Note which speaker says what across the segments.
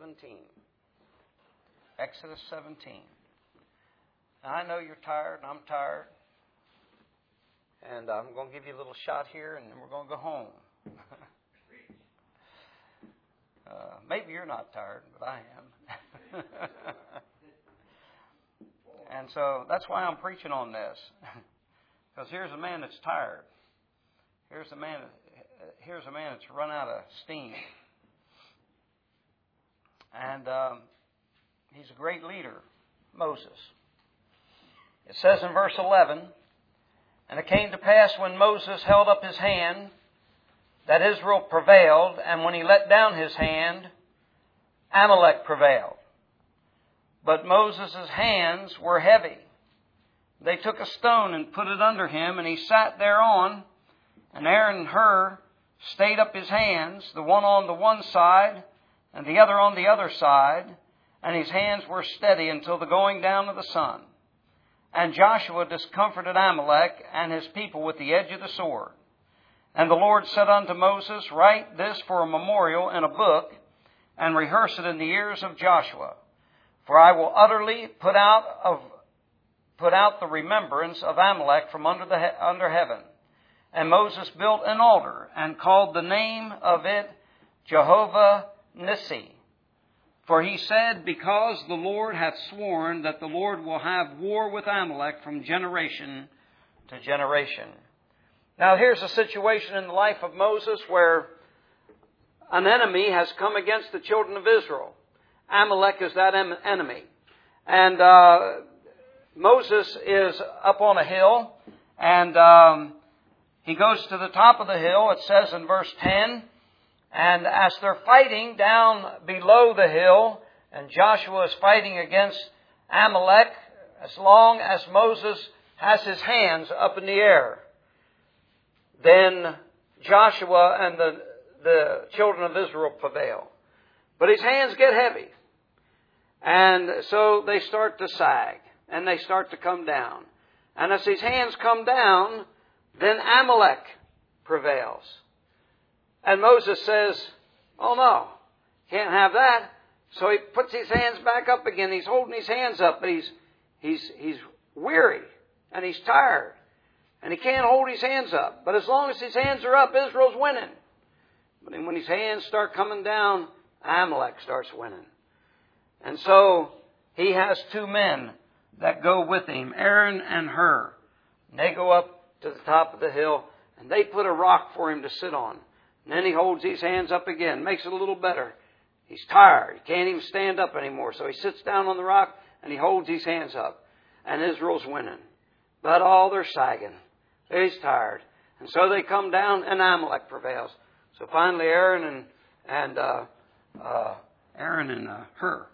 Speaker 1: 17. Exodus 17. Now, I know you're tired, and I'm tired. And I'm going to give you a little shot here, and then we're going to go home. Maybe you're not tired, but I am. And so that's why I'm preaching on this. Because here's a man that's tired. Here's a man that's run out of steam. And he's a great leader, Moses. It says in verse 11, "And it came to pass when Moses held up his hand, that Israel prevailed, and when he let down his hand, Amalek prevailed. But Moses' hands were heavy. They took a stone and put it under him, and he sat thereon, and Aaron and Hur stayed up his hands, the one on the one side, and the other on the other side, and his hands were steady until the going down of the sun. And Joshua discomforted Amalek and his people with the edge of the sword. And the Lord said unto Moses, Write this for a memorial in a book, and rehearse it in the ears of Joshua. For I will utterly put out the remembrance of Amalek from under heaven. And Moses built an altar, and called the name of it Jehovah Nissi. For he said, Because the Lord hath sworn that the Lord will have war with Amalek from generation to generation." Now here's a situation in the life of Moses where an enemy has come against the children of Israel. Amalek is that enemy. And Moses is up on a hill, and he goes to the top of the hill. It says in verse 10, "And as they're fighting down below the hill, and Joshua is fighting against Amalek, as long as Moses has his hands up in the air, then Joshua and the children of Israel prevail. But his hands get heavy. And so they start to sag, and they start to come down. And as his hands come down, then Amalek prevails. And Moses says, oh no, can't have that. So he puts his hands back up again. He's holding his hands up, but he's weary and he's tired. And he can't hold his hands up. But as long as his hands are up, Israel's winning. But when his hands start coming down, Amalek starts winning. And so he has two men that go with him, Aaron and Hur. And they go up to the top of the hill, and they put a rock for him to sit on. And then he holds his hands up again, makes it a little better. He's tired. He can't even stand up anymore. So he sits down on the rock, and he holds his hands up. And Israel's winning. But all they're sagging. He's tired. And so they come down, and Amalek prevails. So finally Aaron and Hur,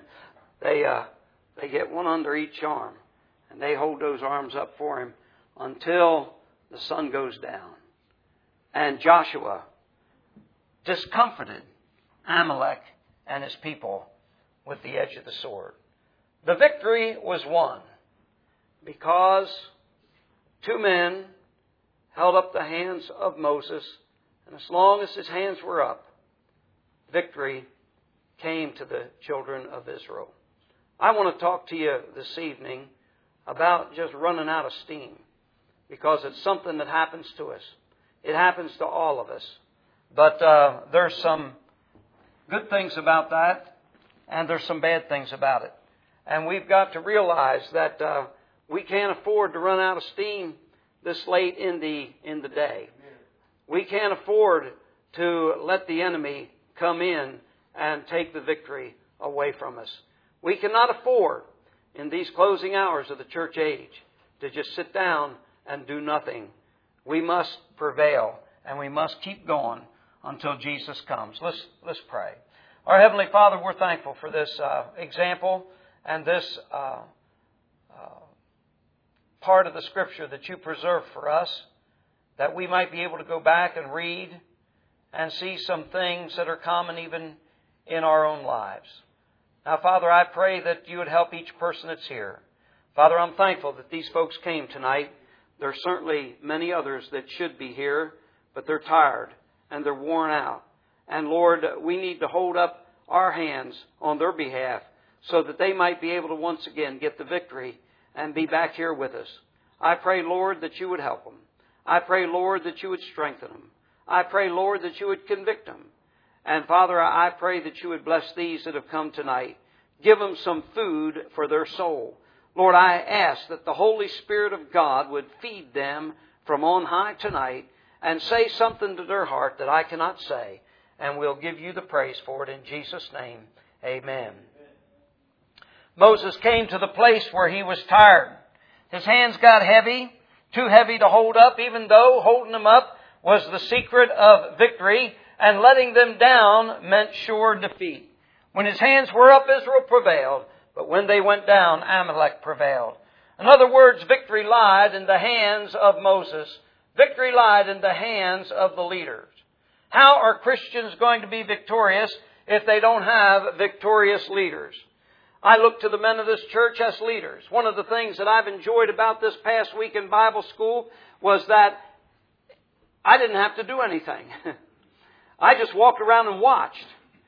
Speaker 1: they get one under each arm. And they hold those arms up for him until the sun goes down. And Joshua discomfited Amalek and his people with the edge of the sword. The victory was won because two men held up the hands of Moses, and as long as his hands were up, victory came to the children of Israel. I want to talk to you this evening about just running out of steam, because it's something that happens to us. It happens to all of us. But there's some good things about that, and there's some bad things about it. And we've got to realize that we can't afford to run out of steam this late in the day. We can't afford to let the enemy come in and take the victory away from us. We cannot afford, in these closing hours of the church age, to just sit down and do nothing. We must prevail, and we must keep going until Jesus comes. Let's pray. Our Heavenly Father, we're thankful for this example and this part of the Scripture that you preserved for us, that we might be able to go back and read and see some things that are common even in our own lives. Now, Father, I pray that you would help each person that's here. Father, I'm thankful that these folks came tonight. There are certainly many others that should be here, but they're tired and they're worn out. And Lord, we need to hold up our hands on their behalf so that they might be able to once again get the victory and be back here with us. I pray, Lord, that you would help them. I pray, Lord, that you would strengthen them. I pray, Lord, that you would convict them. And Father, I pray that you would bless these that have come tonight. Give them some food for their soul. Lord, I ask that the Holy Spirit of God would feed them from on high tonight and say something to their heart that I cannot say. And we'll give you the praise for it in Jesus' name. Amen. Moses came to the place where he was tired. His hands got heavy, too heavy to hold up, even though holding them up was the secret of victory, and letting them down meant sure defeat. When his hands were up, Israel prevailed, but when they went down, Amalek prevailed. In other words, victory lied in the hands of Moses. Victory lied in the hands of the leaders. How are Christians going to be victorious if they don't have victorious leaders? I look to the men of this church as leaders. One of the things that I've enjoyed about this past week in Bible school was that I didn't have to do anything. I just walked around and watched.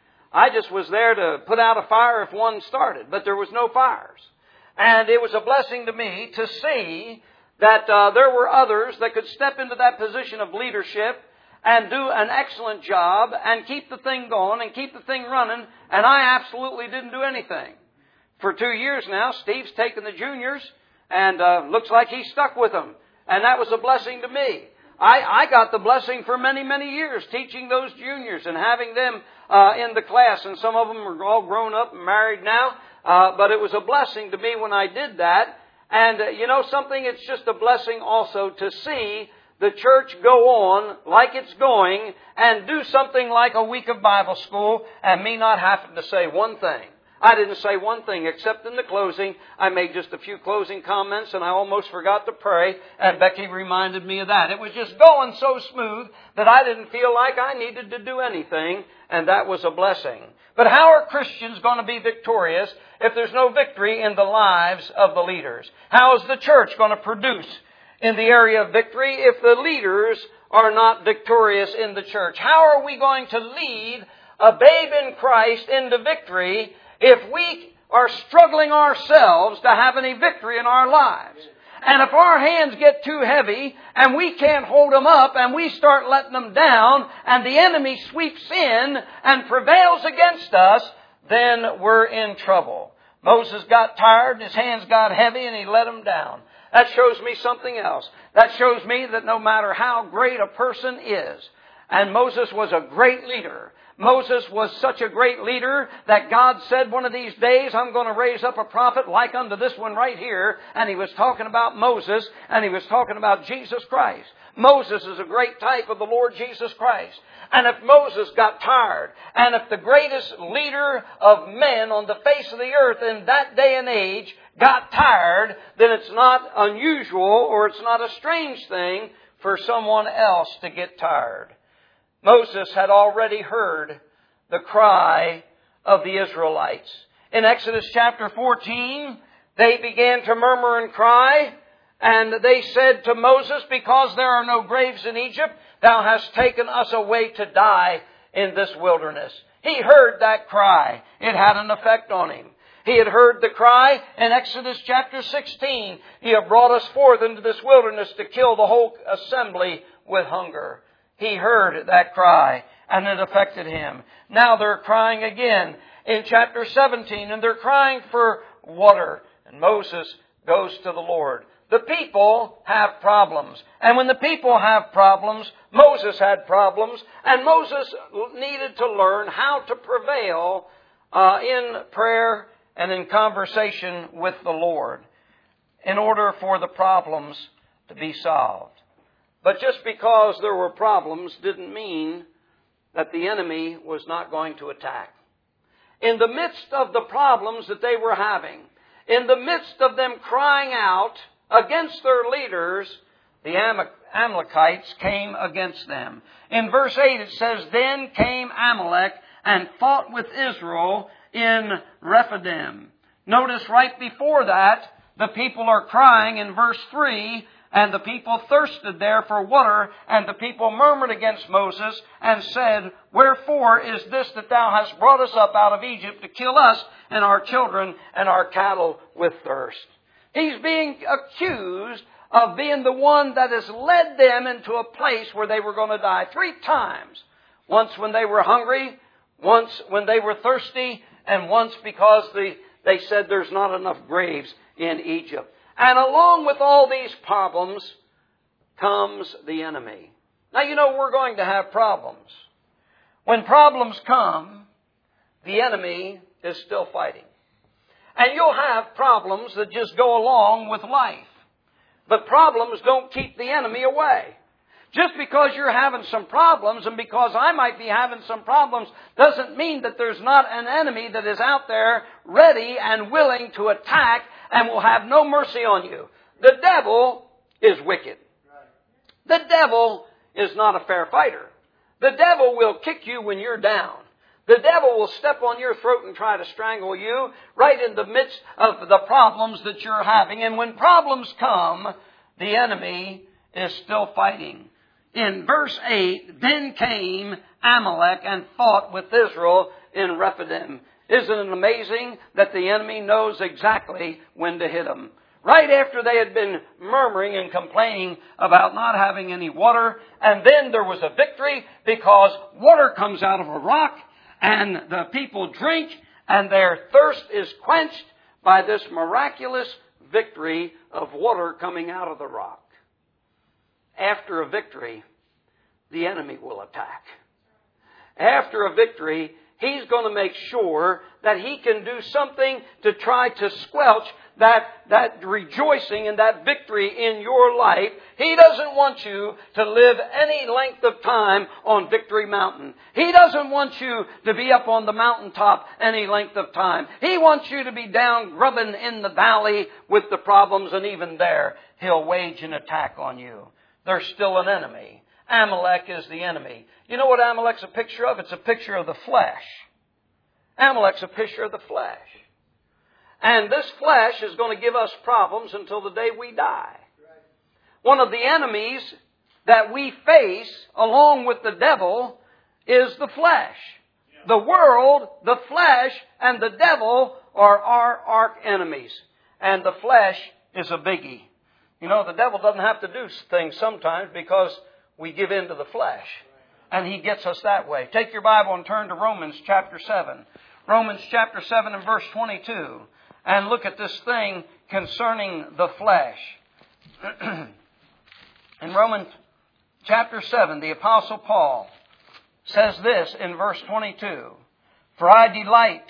Speaker 1: I just was there to put out a fire if one started, but there was no fires. And it was a blessing to me to see that there were others that could step into that position of leadership and do an excellent job and keep the thing going and keep the thing running, and I absolutely didn't do anything. For 2 years now, Steve's taken the juniors, and looks like he's stuck with them. And that was a blessing to me. I got the blessing for many, many years, teaching those juniors and having them in the class. And some of them are all grown up and married now. But it was a blessing to me when I did that. And you know something? It's just a blessing also to see the church go on like it's going and do something like a week of Bible school and me not having to say one thing. I didn't say one thing except in the closing. I made just a few closing comments and I almost forgot to pray, and Becky reminded me of that. It was just going so smooth that I didn't feel like I needed to do anything, and that was a blessing. But how are Christians going to be victorious if there's no victory in the lives of the leaders? How is the church going to produce in the area of victory if the leaders are not victorious in the church? How are we going to lead a babe in Christ into victory if we are struggling ourselves to have any victory in our lives? And if our hands get too heavy and we can't hold them up and we start letting them down and the enemy sweeps in and prevails against us, then we're in trouble. Moses got tired and his hands got heavy and he let them down. That shows me something else. That shows me that no matter how great a person is, and Moses was a great leader. Moses was such a great leader that God said one of these days, I'm going to raise up a prophet like unto this one right here. And he was talking about Moses, and he was talking about Jesus Christ. Moses is a great type of the Lord Jesus Christ. And if Moses got tired, and if the greatest leader of men on the face of the earth in that day and age got tired, then it's not unusual or it's not a strange thing for someone else to get tired. Moses had already heard the cry of the Israelites. In Exodus chapter 14, they began to murmur and cry, and they said to Moses, because there are no graves in Egypt, thou hast taken us away to die in this wilderness. He heard that cry. It had an effect on him. He had heard the cry in Exodus chapter 16. He had brought us forth into this wilderness to kill the whole assembly with hunger. He heard that cry, and it affected him. Now they're crying again in chapter 17, and they're crying for water. And Moses goes to the Lord. The people have problems. And when the people have problems, Moses had problems. And Moses needed to learn how to prevail in prayer and in conversation with the Lord in order for the problems to be solved. But just because there were problems didn't mean that the enemy was not going to attack. In the midst of the problems that they were having, in the midst of them crying out against their leaders, the Amalekites came against them. In verse 8 it says, Then came Amalek and fought with Israel in Rephidim. Notice right before that, the people are crying in verse 3, And the people thirsted there for water, and the people murmured against Moses and said, Wherefore is this that thou hast brought us up out of Egypt to kill us and our children and our cattle with thirst? He's being accused of being the one that has led them into a place where they were going to die 3 times. Once when they were hungry, once when they were thirsty, and once because they said there's not enough graves in Egypt. And along with all these problems comes the enemy. Now, you know, we're going to have problems. When problems come, the enemy is still fighting. And you'll have problems that just go along with life. But problems don't keep the enemy away. Just because you're having some problems and because I might be having some problems doesn't mean that there's not an enemy that is out there ready and willing to attack and will have no mercy on you. The devil is wicked. The devil is not a fair fighter. The devil will kick you when you're down. The devil will step on your throat and try to strangle you right in the midst of the problems that you're having. And when problems come, the enemy is still fighting. In verse 8, then came Amalek and fought with Israel in Rephidim. Isn't it amazing that the enemy knows exactly when to hit them? Right after they had been murmuring and complaining about not having any water, and then there was a victory because water comes out of a rock, and the people drink, and their thirst is quenched by this miraculous victory of water coming out of the rock. After a victory, the enemy will attack. After a victory, he's going to make sure that he can do something to try to squelch that rejoicing and that victory in your life. He doesn't want you to live any length of time on Victory Mountain. He doesn't want you to be up on the mountaintop any length of time. He wants you to be down grubbing in the valley with the problems, and even there, he'll wage an attack on you. There's still an enemy. Amalek is the enemy. You know what Amalek's a picture of? It's a picture of the flesh. Amalek's a picture of the flesh. And this flesh is going to give us problems until the day we die. One of the enemies that we face, along with the devil, is the flesh. The world, the flesh, and the devil are our arch enemies. And the flesh is a biggie. You know, the devil doesn't have to do things sometimes because we give in to the flesh. And he gets us that way. Take your Bible and turn to Romans chapter 7. Romans chapter 7 and verse 22. And look at this thing concerning the flesh. In Romans chapter 7, the Apostle Paul says this in verse 22. For I delight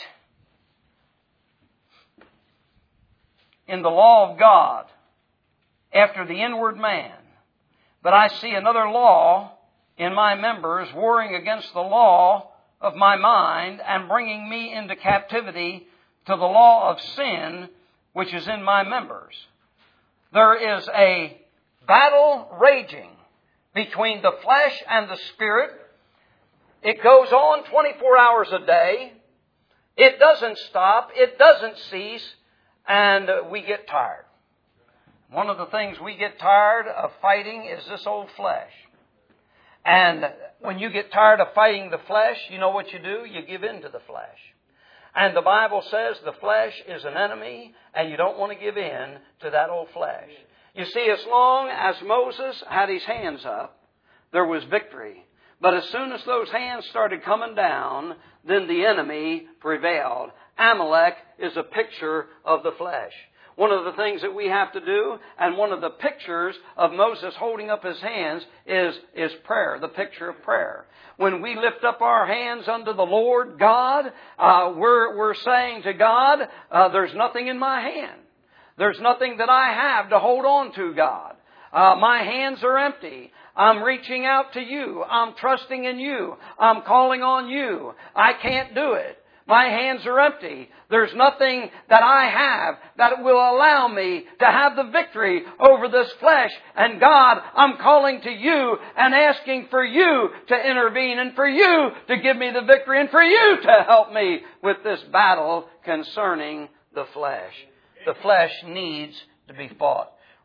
Speaker 1: in the law of God after the inward man. But I see another law in my members, warring against the law of my mind and bringing me into captivity to the law of sin which is in my members. There is a battle raging between the flesh and the spirit. It goes on 24 hours a day. It doesn't stop. It doesn't cease. And we get tired. One of the things we get tired of fighting is this old flesh. And when you get tired of fighting the flesh, you know what you do? You give in to the flesh. And the Bible says the flesh is an enemy, and you don't want to give in to that old flesh. You see, as long as Moses had his hands up, there was victory. But as soon as those hands started coming down, then the enemy prevailed. Amalek is a picture of the flesh. One of the things that we have to do, and one of the pictures of Moses holding up his hands is prayer, the picture of prayer. When we lift up our hands unto the Lord God, we're saying to God, there's nothing in my hand. There's nothing that I have to hold on to, God. My hands are empty. I'm reaching out to you. I'm trusting in you. I'm calling on you. I can't do it. My hands are empty. There's nothing that I have that will allow me to have the victory over this flesh. And God, I'm calling to you and asking for you to intervene and for you to give me the victory and for you to help me with this battle concerning the flesh. The flesh needs to be fought.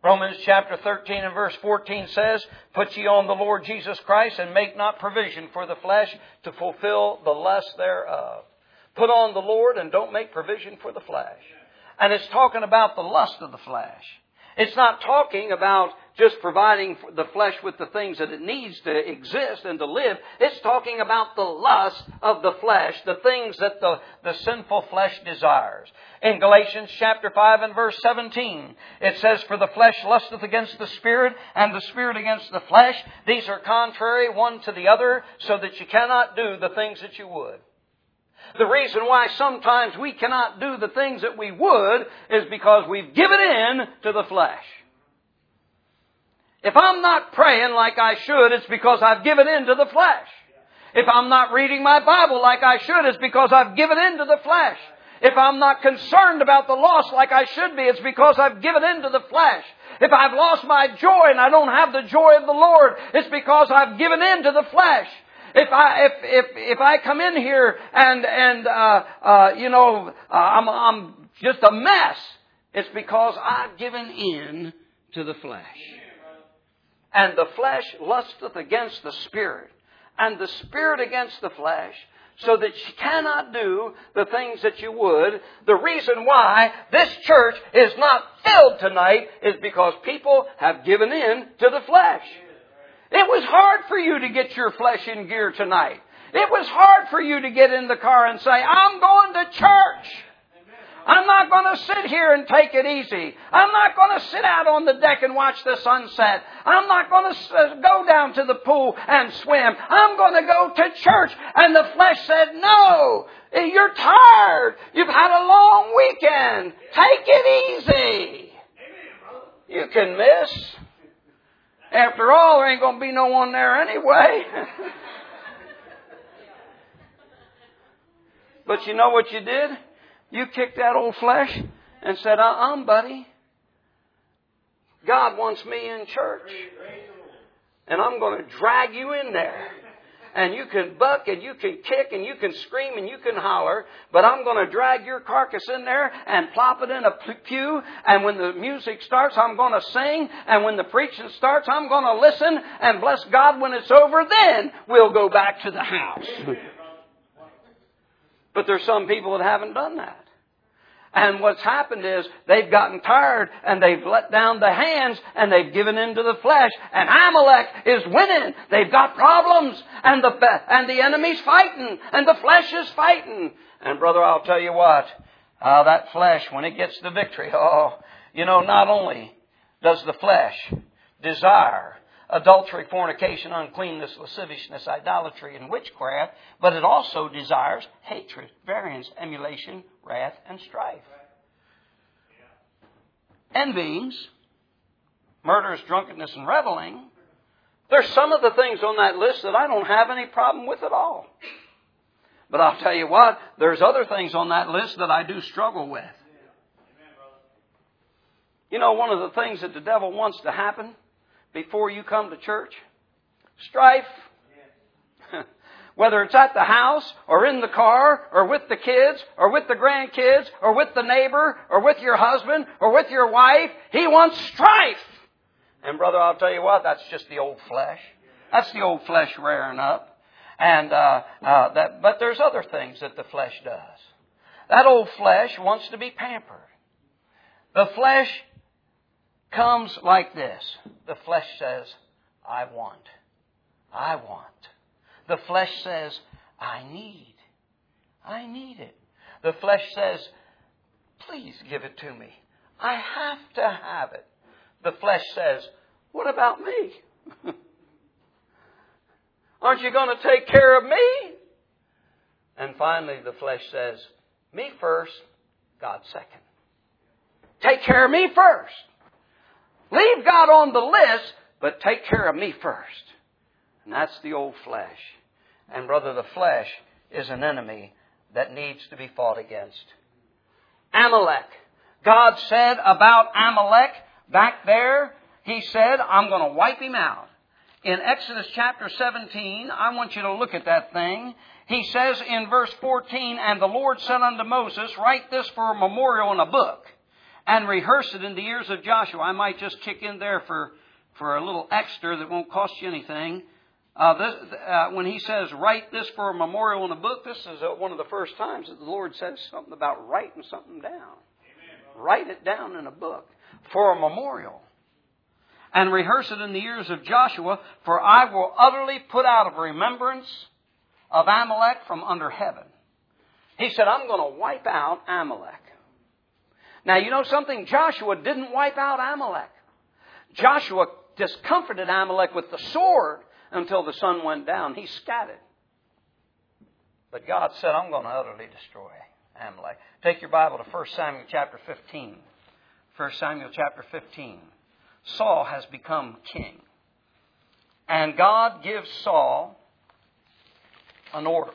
Speaker 1: Romans chapter 13 and verse 14 says, Put ye on the Lord Jesus Christ, and make not provision for the flesh to fulfill the lust thereof. Put on the Lord and don't make provision for the flesh. And it's talking about the lust of the flesh. It's not talking about just providing the flesh with the things that it needs to exist and to live. It's talking about the lust of the flesh, the things that the sinful flesh desires. In Galatians chapter 5 and verse 17, it says, For the flesh lusteth against the Spirit, and the Spirit against the flesh. These are contrary one to the other, so that you cannot do the things that you would. The reason why sometimes we cannot do the things that we would is because we've given in to the flesh. If I'm not praying like I should, it's because I've given in to the flesh. If I'm not reading my Bible like I should, it's because I've given in to the flesh. If I'm not concerned about the lost like I should be, it's because I've given in to the flesh. If I've lost my joy and I don't have the joy of the Lord, it's because I've given in to the flesh. If I come in here and I'm just a mess, it's because I've given in to the flesh. And the flesh lusteth against the Spirit, and the Spirit against the flesh, so that you cannot do the things that you would. The reason why this church is not filled tonight is because people have given in to the flesh. It was hard for you to get your flesh in gear tonight. It was hard for you to get in the car and say, I'm going to church. I'm not going to sit here and take it easy. I'm not going to sit out on the deck and watch the sunset. I'm not going to go down to the pool and swim. I'm going to go to church. And the flesh said, no, you're tired. You've had a long weekend. Take it easy. You can miss. After all, there ain't going to be no one there anyway. But you know what you did? You kicked that old flesh and said, buddy. God wants me in church. And I'm going to drag you in there. And you can buck and you can kick and you can scream and you can holler. But I'm going to drag your carcass in there and plop it in a pew. And when the music starts, I'm going to sing. And when the preaching starts, I'm going to listen. And bless God, when it's over, then we'll go back to the house. But there's some people that haven't done that. And what's happened is they've gotten tired and they've let down the hands and they've given into the flesh. And Amalek is winning. They've got problems and the enemy's fighting and the flesh is fighting. And brother, I'll tell you what, that flesh, when it gets the victory, not only does the flesh desire adultery, fornication, uncleanness, lasciviousness, idolatry, and witchcraft, but it also desires hatred, variance, emulation, wrath, and strife. Envyings, murders, drunkenness, and reveling. There's some of the things on that list that I don't have any problem with at all. But I'll tell you what, there's other things on that list that I do struggle with. You know, one of the things that the devil wants to happen before you come to church? Strife. Whether it's at the house or in the car or with the kids or with the grandkids or with the neighbor or with your husband or with your wife, he wants strife. And brother, I'll tell you what, that's just the old flesh. That's the old flesh rearing up. And but there's other things that the flesh does. That old flesh wants to be pampered. The flesh comes like this. The flesh says, I want. I want. The flesh says, I need. I need it. The flesh says, please give it to me. I have to have it. The flesh says, what about me? Aren't you going to take care of me? And finally, the flesh says, me first, God second. Take care of me first. Leave God on the list, but take care of me first. And that's the old flesh. And brother, the flesh is an enemy that needs to be fought against. Amalek. God said about Amalek back there, He said, I'm going to wipe him out. In Exodus chapter 17, I want you to look at that thing. He says in verse 14, And the Lord said unto Moses, Write this for a memorial in a book, and rehearse it in the ears of Joshua. I might just kick in there for a little extra that won't cost you anything. When he says, write this for a memorial in a book, this is one of the first times that the Lord says something about writing something down. Amen. Write it down in a book for a memorial. And rehearse it in the ears of Joshua, for I will utterly put out of remembrance of Amalek from under heaven. He said, I'm going to wipe out Amalek. Now, you know something? Joshua didn't wipe out Amalek. Joshua discomforted Amalek with the sword until the sun went down. He scattered. But God said, I'm going to utterly destroy Amalek. Take your Bible to 1 Samuel chapter 15. 1 Samuel chapter 15. Saul has become king. And God gives Saul an order.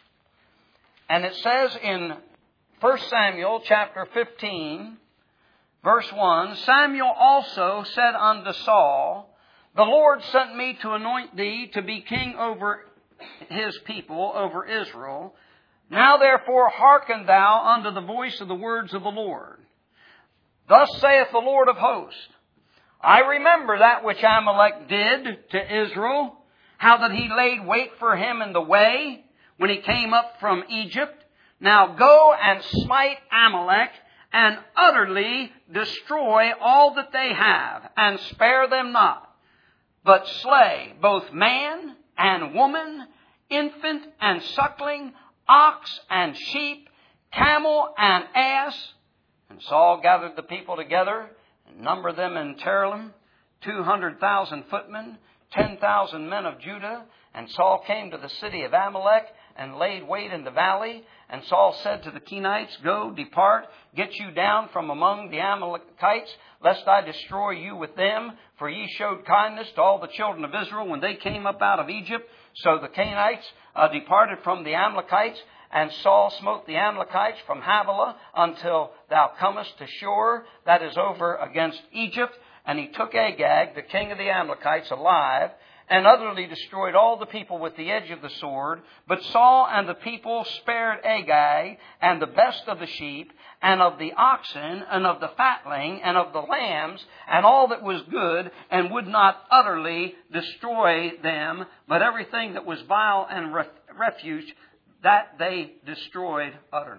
Speaker 1: And it says in 1 Samuel chapter 15, verse 1, Samuel also said unto Saul, the Lord sent me to anoint thee to be king over his people, over Israel. Now therefore hearken thou unto the voice of the words of the Lord. Thus saith the Lord of hosts, I remember that which Amalek did to Israel, how that he laid wait for him in the way when he came up from Egypt. Now go and smite Amalek and utterly destroy all that they have, and spare them not, but slay both man and woman, infant and suckling, ox and sheep, camel and ass. And Saul gathered the people together and numbered them in Terlem, 200,000 footmen, 10,000 men of Judah. And Saul came to the city of Amalek and laid wait in the valley. And Saul said to the Kenites, go, depart, get you down from among the Amalekites, lest I destroy you with them. For ye showed kindness to all the children of Israel when they came up out of Egypt. So the Kenites departed from the Amalekites. And Saul smote the Amalekites from Havilah until thou comest to Shur, that is over against Egypt. And he took Agag, the king of the Amalekites, alive, and utterly destroyed all the people with the edge of the sword. But Saul and the people spared Agag, and the best of the sheep, and of the oxen, and of the fatling, and of the lambs, and all that was good, and would not utterly destroy them, but everything that was vile and refuse, that they destroyed utterly.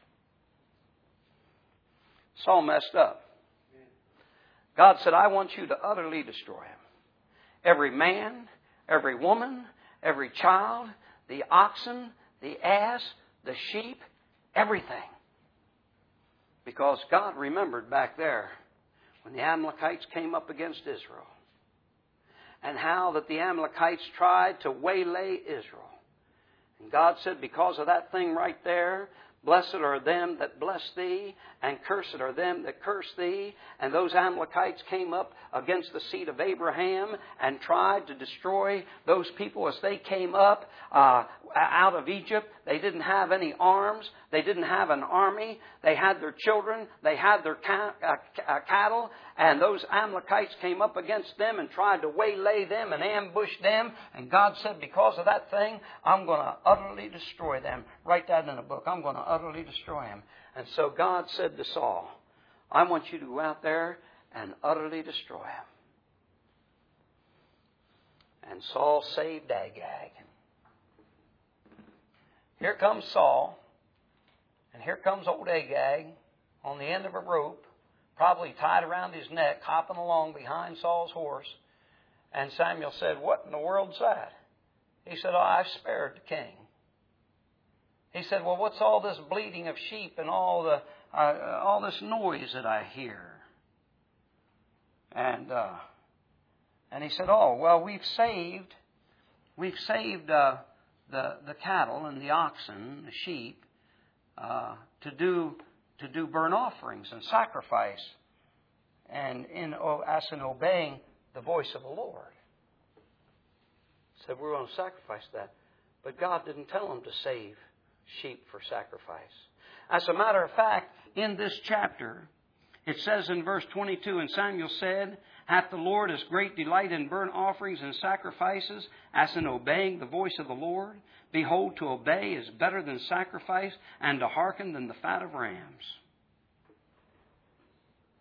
Speaker 1: Saul messed up. God said, I want you to utterly destroy him. Every man, every woman, every child, the oxen, the ass, the sheep, everything. Because God remembered back there when the Amalekites came up against Israel, and how that the Amalekites tried to waylay Israel. And God said, because of that thing right there, blessed are them that bless thee, and cursed are them that curse thee. And those Amalekites came up against the seed of Abraham and tried to destroy those people as they came up out of Egypt. They didn't have any arms. They didn't have an army. They had their children. They had their cattle. And those Amalekites came up against them and tried to waylay them and ambush them. And God said, because of that thing, I'm going to utterly destroy them. Write that in a book. I'm going to utterly destroy them. And so God said to Saul, I want you to go out there and utterly destroy them. And Saul saved Agag. Here comes Saul, and here comes old Agag on the end of a rope, probably tied around his neck, hopping along behind Saul's horse. And Samuel said, what in the world's that? He said, I've spared the king. He said, well, what's all this bleating of sheep and all this noise that I hear? And he said, oh, well, we've saved the cattle and the oxen, the sheep, to do burnt offerings and sacrifice, and as in obeying the voice of the Lord. He said, we're going to sacrifice that. But God didn't tell him to save sheep for sacrifice. As a matter of fact, in this chapter, it says in verse 22, and Samuel said, hath the Lord as great delight in burnt offerings and sacrifices as in obeying the voice of the Lord? Behold, to obey is better than sacrifice, and to hearken than the fat of rams.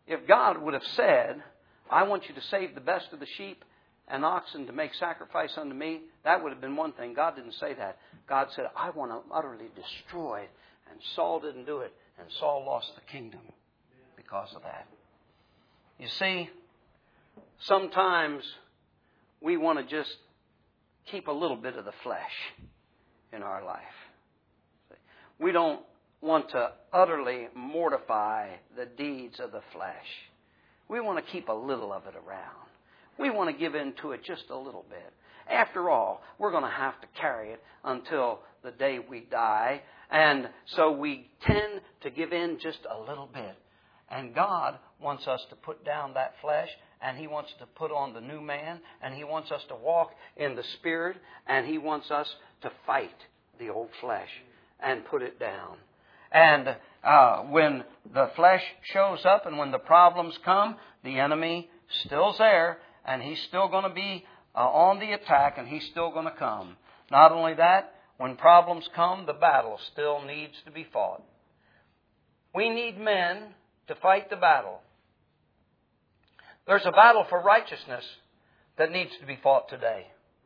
Speaker 1: if God would have said, I want you to save the best of the sheep and oxen to make sacrifice unto me, that would have been one thing. God didn't say that. God said, I want to utterly destroy it. And Saul didn't do it. And Saul lost the kingdom because of that. You see, sometimes we want to just keep a little bit of the flesh in our life. We don't want to utterly mortify the deeds of the flesh. We want to keep a little of it around. We want to give in to it just a little bit. After all, we're going to have to carry it until the day we die. And so we tend to give in just a little bit. And God wants us to put down that flesh, and He wants to put on the new man, and He wants us to walk in the Spirit, and He wants us to fight the old flesh and put it down. And when the flesh shows up and when the problems come, the enemy still's there, and he's still going to be on the attack, and he's still going to come. Not only that, when problems come, the battle still needs to be fought. We need men to fight the battle. There's a battle for righteousness that needs to be fought today.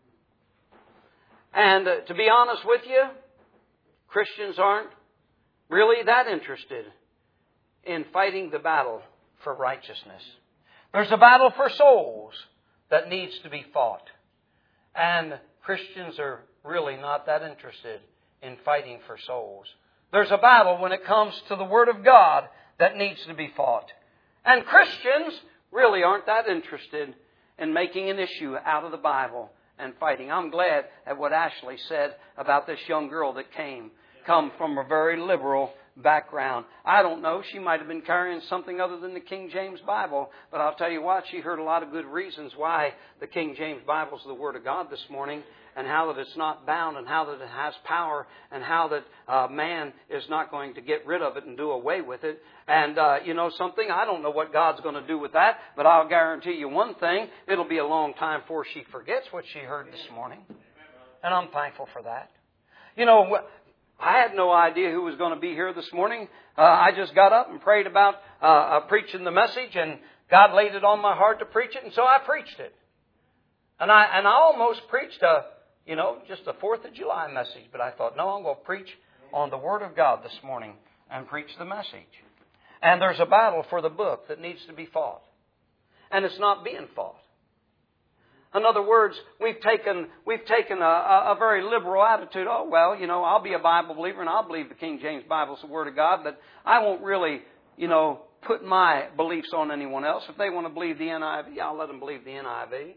Speaker 1: And to be honest with you, Christians aren't really that interested in fighting the battle for righteousness. There's a battle for souls that needs to be fought. And Christians are really not that interested in fighting for souls. There's a battle when it comes to the Word of God that needs to be fought. And Christians really aren't that interested in making an issue out of the Bible and fighting. I'm glad at what Ashley said about this young girl that come from a very liberal background. I don't know. She might have been carrying something other than the King James Bible. But I'll tell you what, she heard a lot of good reasons why the King James Bible is the Word of God this morning, and how that it's not bound, and how that it has power, and how that man is not going to get rid of it and do away with it. And you know something? I don't know what God's going to do with that, but I'll guarantee you one thing. It'll be a long time before she forgets what she heard this morning. And I'm thankful for that. You know, I had no idea who was going to be here this morning. I just got up and prayed about preaching the message, and God laid it on my heart to preach it, and so I preached it. And I almost preached just a 4th of July message, but I thought, no, I'm going to preach on the Word of God this morning and preach the message. And there's a battle for the book that needs to be fought. And it's not being fought. In other words, we've taken a very liberal attitude. Oh, well, I'll be a Bible believer and I'll believe the King James Bible is the Word of God, but I won't really, put my beliefs on anyone else. If they want to believe the NIV, I'll let them believe the NIV.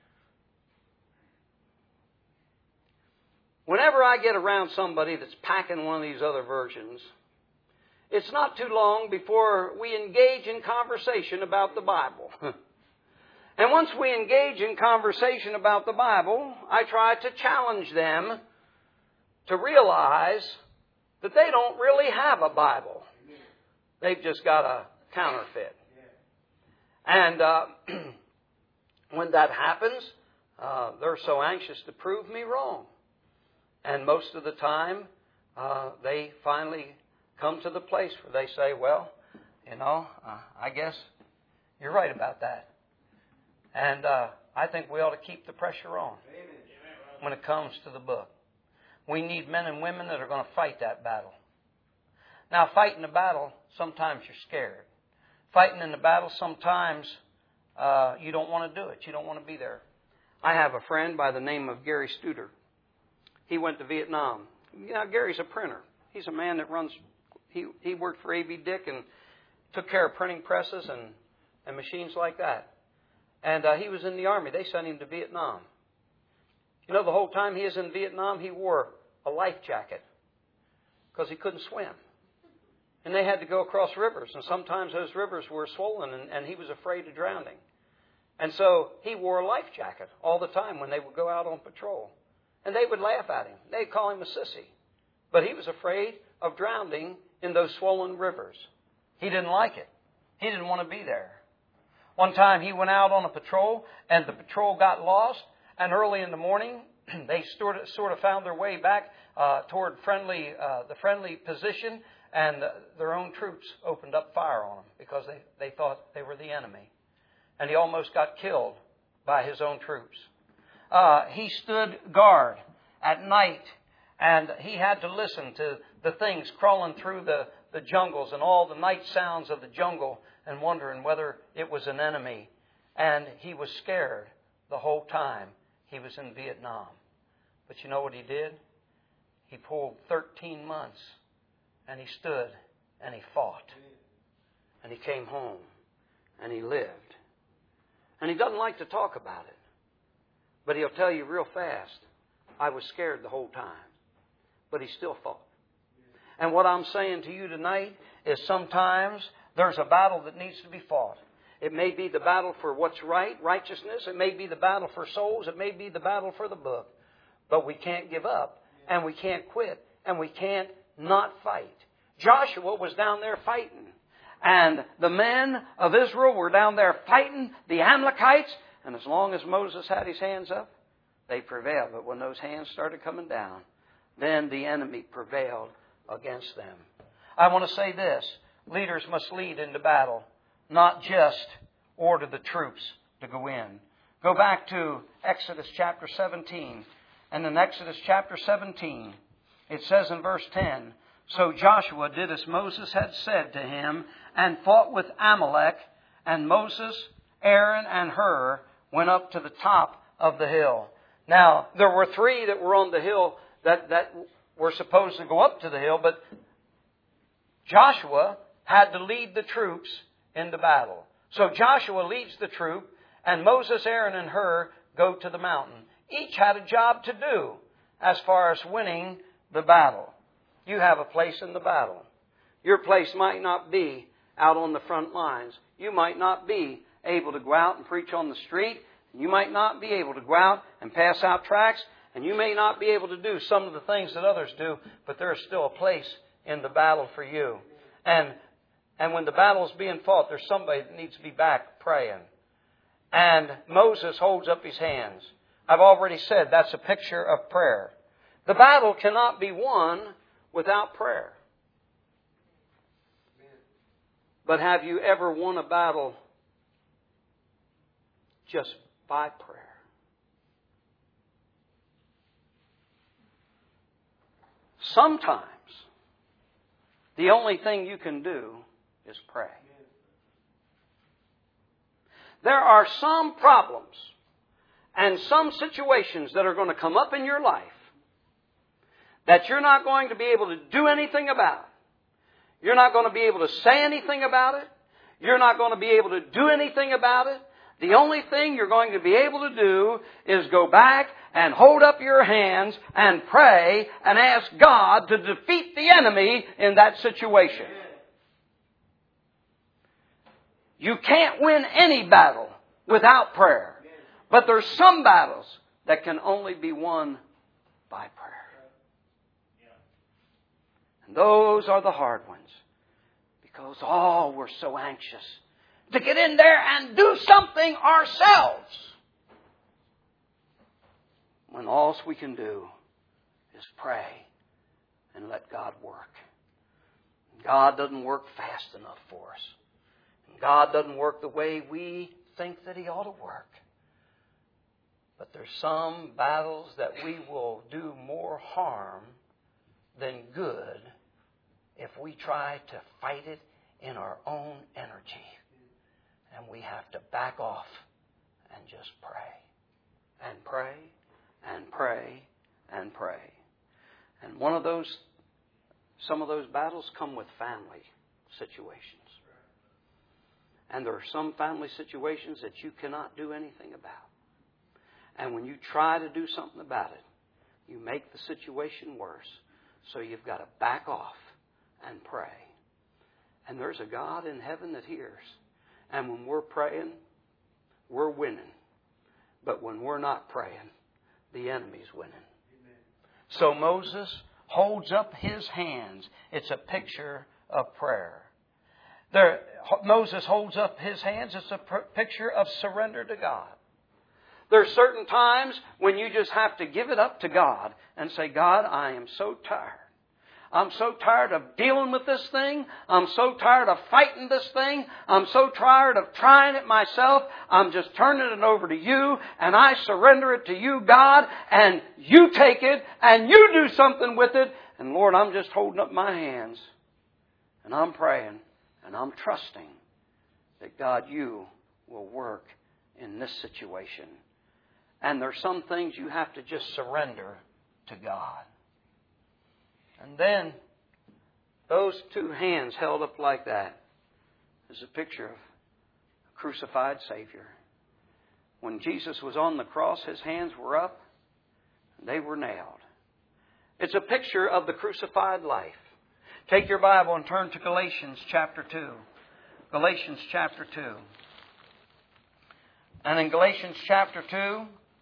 Speaker 1: Whenever I get around somebody that's packing one of these other versions, it's not too long before we engage in conversation about the Bible. And once we engage in conversation about the Bible, I try to challenge them to realize that they don't really have a Bible. They've just got a counterfeit. And when that happens, they're so anxious to prove me wrong. And most of the time, they finally come to the place where they say, well, I guess you're right about that. And I think we ought to keep the pressure on when it comes to the book. We need men and women that are going to fight that battle. Now, fighting the battle, sometimes you're scared. Fighting in the battle, sometimes you don't want to do it. You don't want to be there. I have a friend by the name of Gary Studer. He went to Vietnam. Gary's a printer. He's a man that he worked for A.B. Dick and took care of printing presses and machines like that. And he was in the Army. They sent him to Vietnam. The whole time he was in Vietnam, he wore a life jacket because he couldn't swim. And they had to go across rivers. And sometimes those rivers were swollen, and he was afraid of drowning. And so he wore a life jacket all the time when they would go out on patrol. And they would laugh at him. They'd call him a sissy. But he was afraid of drowning in those swollen rivers. He didn't like it. He didn't want to be there. One time he went out on a patrol, and the patrol got lost. And early in the morning, they sort of found their way back toward the friendly position, and their own troops opened up fire on them because they thought they were the enemy. And he almost got killed by his own troops. He stood guard at night, and he had to listen to the things crawling through the jungles and all the night sounds of the jungle and wondering whether it was an enemy. And he was scared the whole time he was in Vietnam. But you know what he did? He pulled 13 months, and he stood, and he fought. And he came home, and he lived. And he doesn't like to talk about it. But he'll tell you real fast, I was scared the whole time. But he still fought. And what I'm saying to you tonight is sometimes there's a battle that needs to be fought. It may be the battle for what's right, righteousness. It may be the battle for souls. It may be the battle for the book. But we can't give up. And we can't quit. And we can't not fight. Joshua was down there fighting. And the men of Israel were down there fighting the Amalekites. And as long as Moses had his hands up, they prevailed. But when those hands started coming down, then the enemy prevailed against them. I want to say this. Leaders must lead into battle, not just order the troops to go in. Go back to Exodus chapter 17. And in Exodus chapter 17, it says in verse 10, So Joshua did as Moses had said to him, and fought with Amalek, and Moses, Aaron, and Hur went up to the top of the hill. Now, there were 3 that were on the hill that were supposed to go up to the hill, but Joshua had to lead the troops into battle. So Joshua leads the troop, and Moses, Aaron, and Hur go to the mountain. Each had a job to do as far as winning the battle. You have a place in the battle. Your place might not be out on the front lines. You might not be able to go out and preach on the street. You might not be able to go out and pass out tracts. And you may not be able to do some of the things that others do, but there is still a place in the battle for you. And when the battle is being fought, there's somebody that needs to be back praying. And Moses holds up his hands. I've already said that's a picture of prayer. The battle cannot be won without prayer. But have you ever won a battle just by prayer? Sometimes the only thing you can do is pray. There are some problems and some situations that are going to come up in your life that you're not going to be able to do anything about. You're not going to be able to say anything about it. You're not going to be able to do anything about it. The only thing you're going to be able to do is go back and hold up your hands and pray and ask God to defeat the enemy in that situation. You can't win any battle without prayer. But there's some battles that can only be won by prayer. And those are the hard ones. Because, we're so anxious to get in there and do something ourselves. When all we can do is pray and let God work. God doesn't work fast enough for us. God doesn't work the way we think that He ought to work. But there's some battles that we will do more harm than good if we try to fight it in our own energy. And we have to back off and just pray. And pray, and pray, and pray. And some of those battles come with family situations. And there are some family situations that you cannot do anything about. And when you try to do something about it, you make the situation worse. So you've got to back off and pray. And there's a God in heaven that hears. And when we're praying, we're winning. But when we're not praying, the enemy's winning. Amen. So Moses holds up his hands. It's a picture of prayer. Moses holds up his hands. It's a picture of surrender to God. There's certain times when you just have to give it up to God and say, God, I am so tired. I'm so tired of dealing with this thing. I'm so tired of fighting this thing. I'm so tired of trying it myself. I'm just turning it over to you, and I surrender it to you, God, and you take it and you do something with it. And Lord, I'm just holding up my hands, and I'm praying, and I'm trusting that God, you will work in this situation. And there's some things you have to just surrender to God. And then, those two hands held up like that is a picture of a crucified Savior. When Jesus was on the cross, His hands were up and they were nailed. It's a picture of the crucified life. Take your Bible and turn to Galatians chapter 2. Galatians chapter 2. And in Galatians chapter 2,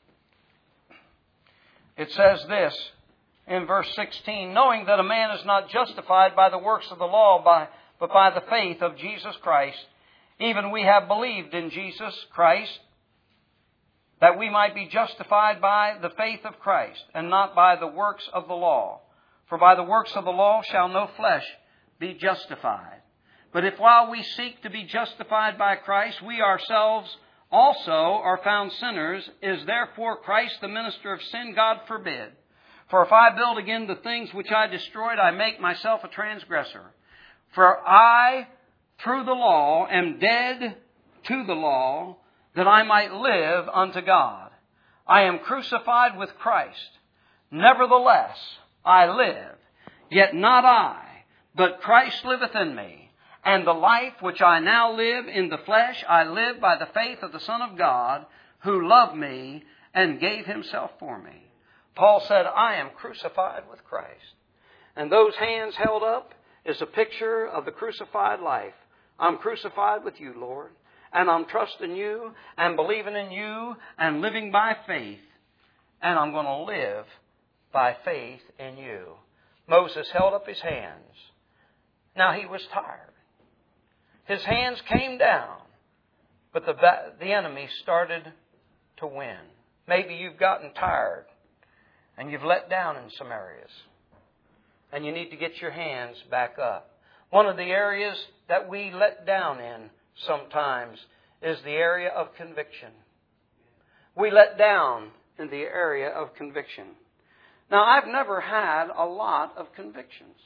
Speaker 1: it says this, in verse 16, knowing that a man is not justified by the works of the law, but by the faith of Jesus Christ, even we have believed in Jesus Christ, that we might be justified by the faith of Christ, and not by the works of the law. For by the works of the law shall no flesh be justified. But if while we seek to be justified by Christ, we ourselves also are found sinners, is therefore Christ the minister of sin? God forbid. For if I build again the things which I destroyed, I make myself a transgressor. For I, through the law, am dead to the law, that I might live unto God. I am crucified with Christ. Nevertheless, I live, yet not I, but Christ liveth in me. And the life which I now live in the flesh, I live by the faith of the Son of God, who loved me and gave Himself for me. Paul said, I am crucified with Christ. And those hands held up is a picture of the crucified life. I'm crucified with you, Lord. And I'm trusting you and believing in you and living by faith. And I'm going to live by faith in you. Moses held up his hands. Now he was tired. His hands came down. But the enemy started to win. Maybe you've gotten tired. And you've let down in some areas. And you need to get your hands back up. One of the areas that we let down in sometimes is the area of conviction. We let down in the area of conviction. Now, I've never had a lot of convictions.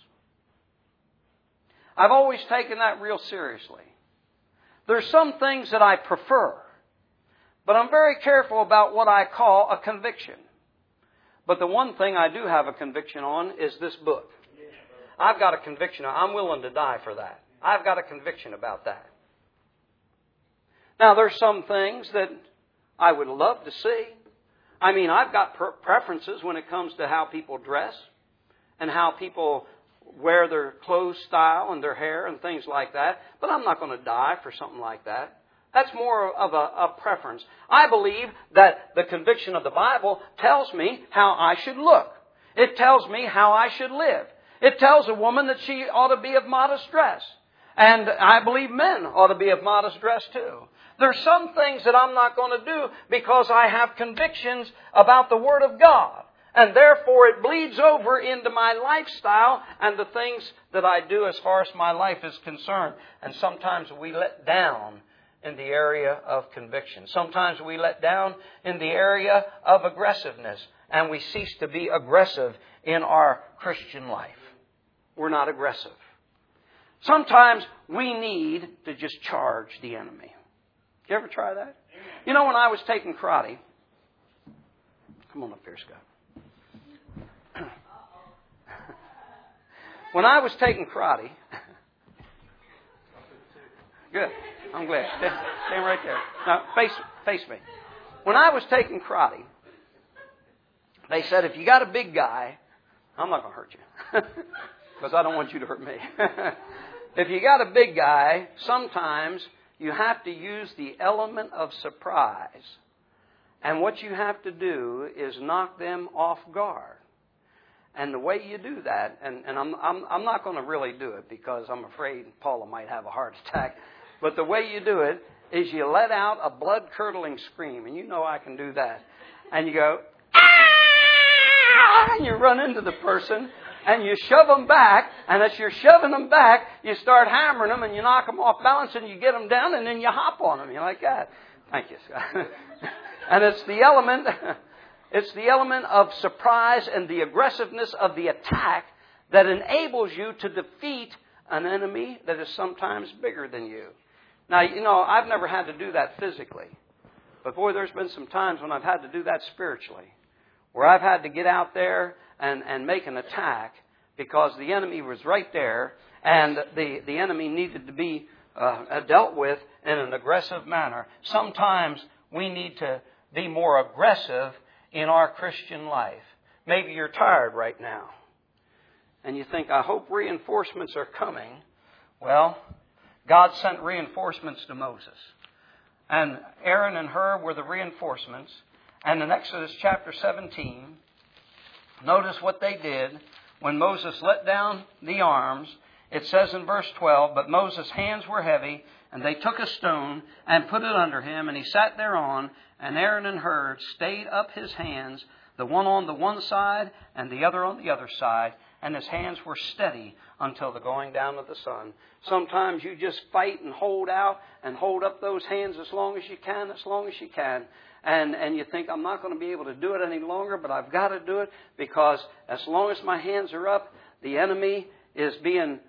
Speaker 1: I've always taken that real seriously. There's some things that I prefer. But I'm very careful about what I call a conviction. But the one thing I do have a conviction on is this book. I've got a conviction. I'm willing to die for that. I've got a conviction about that. Now, there's some things that I would love to see. I mean, I've got preferences when it comes to how people dress and how people wear their clothes style and their hair and things like that. But I'm not going to die for something like that. That's more of a preference. I believe that the conviction of the Bible tells me how I should look. It tells me how I should live. It tells a woman that she ought to be of modest dress. And I believe men ought to be of modest dress too. There's some things that I'm not going to do because I have convictions about the Word of God. And therefore it bleeds over into my lifestyle and the things that I do as far as my life is concerned. And sometimes we let down in the area of conviction. Sometimes we let down in the area of aggressiveness, and we cease to be aggressive in our Christian life. We're not aggressive. Sometimes we need to just charge the enemy. Did you ever try that? You know, when I was taking karate, come on up here, Scott. When I was taking karate, good. I'm glad. Stand right there. Now, face me. When I was taking karate, they said, if you got a big guy, I'm not going to hurt you. Because I don't want you to hurt me. If you got a big guy, sometimes you have to use the element of surprise. And what you have to do is knock them off guard. And the way you do that, and I'm not going to really do it because I'm afraid Paula might have a heart attack. But the way you do it is you let out a blood-curdling scream, and you know I can do that. And you go, ah! And you run into the person, and you shove them back, and as you're shoving them back, you start hammering them, and you knock them off balance, and you get them down, and then you hop on them. You're like that. Thank you, Scott. And it's the element of surprise and the aggressiveness of the attack that enables you to defeat an enemy that is sometimes bigger than you. Now, I've never had to do that physically. But boy, there's been some times when I've had to do that spiritually. Where I've had to get out there and make an attack because the enemy was right there and the enemy needed to be dealt with in an aggressive manner. Sometimes we need to be more aggressive in our Christian life. Maybe you're tired right now. And you think, I hope reinforcements are coming. Well, God sent reinforcements to Moses. And Aaron and Hur were the reinforcements. And in Exodus chapter 17, notice what they did when Moses let down the arms. It says in verse 12, but Moses' hands were heavy, and they took a stone and put it under him, and he sat thereon, and Aaron and Hur stayed up his hands, the one on the one side and the other on the other side, and his hands were steady until the going down of the sun. Sometimes you just fight and hold out and hold up those hands as long as you can. And you think, I'm not going to be able to do it any longer, but I've got to do it because as long as my hands are up, the enemy is being,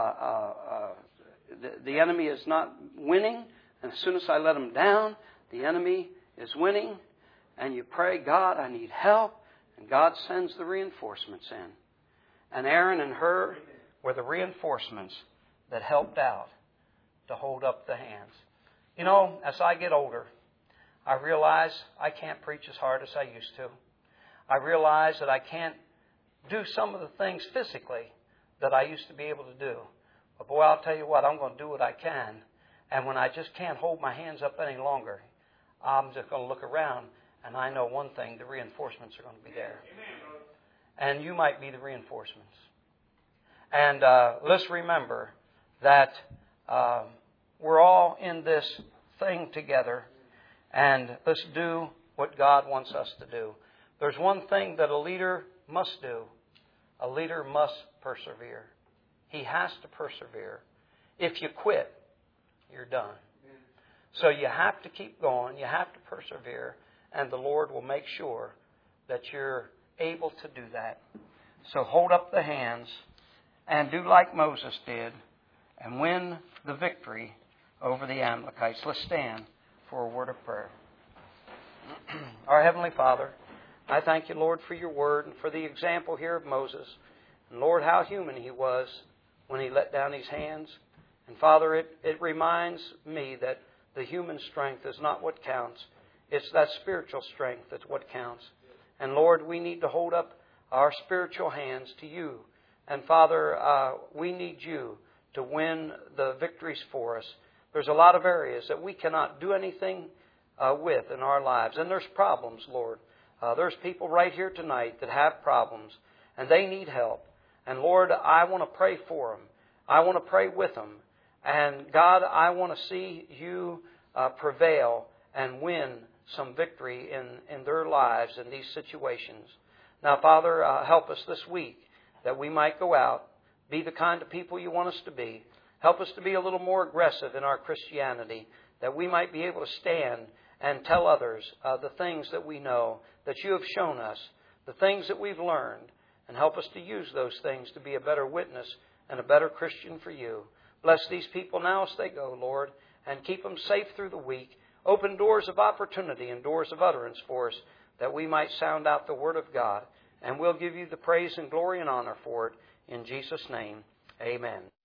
Speaker 1: the enemy is not winning. And as soon as I let him down, the enemy is winning. And you pray, God, I need help. And God sends the reinforcements in. And Aaron and Hur were the reinforcements that helped out to hold up the hands. As I get older, I realize I can't preach as hard as I used to. I realize that I can't do some of the things physically that I used to be able to do. But boy, I'll tell you what, I'm going to do what I can. And when I just can't hold my hands up any longer, I'm just going to look around, and I know one thing, the reinforcements are going to be there. And you might be the reinforcements. And let's remember that we're all in this thing together, and let's do what God wants us to do. There's one thing that a leader must do. A leader must persevere. He has to persevere. If you quit, you're done. So you have to keep going. You have to persevere. And the Lord will make sure that you're able to do that. So hold up the hands and do like Moses did and win the victory over the Amalekites. Let's stand for a word of prayer. Our Heavenly Father, I thank you, Lord, for your word and for the example here of Moses. And Lord, how human he was when he let down his hands. And Father, it reminds me that the human strength is not what counts. It's that spiritual strength that's what counts. And Lord, we need to hold up our spiritual hands to you. And Father, we need you to win the victories for us. There's a lot of areas that we cannot do anything with in our lives. And there's problems, Lord. There's people right here tonight that have problems, and they need help. And Lord, I want to pray for them. I want to pray with them. And God, I want to see you prevail and win some victory in their lives in these situations. Now, Father, help us this week that we might go out, be the kind of people you want us to be. Help us to be a little more aggressive in our Christianity, that we might be able to stand and tell others the things that we know, that you have shown us, the things that we've learned, and help us to use those things to be a better witness and a better Christian for you. Bless these people now as they go, Lord, and keep them safe through the week. Open doors of opportunity and doors of utterance for us, that we might sound out the Word of God. And we'll give you the praise and glory and honor for it. In Jesus' name, amen.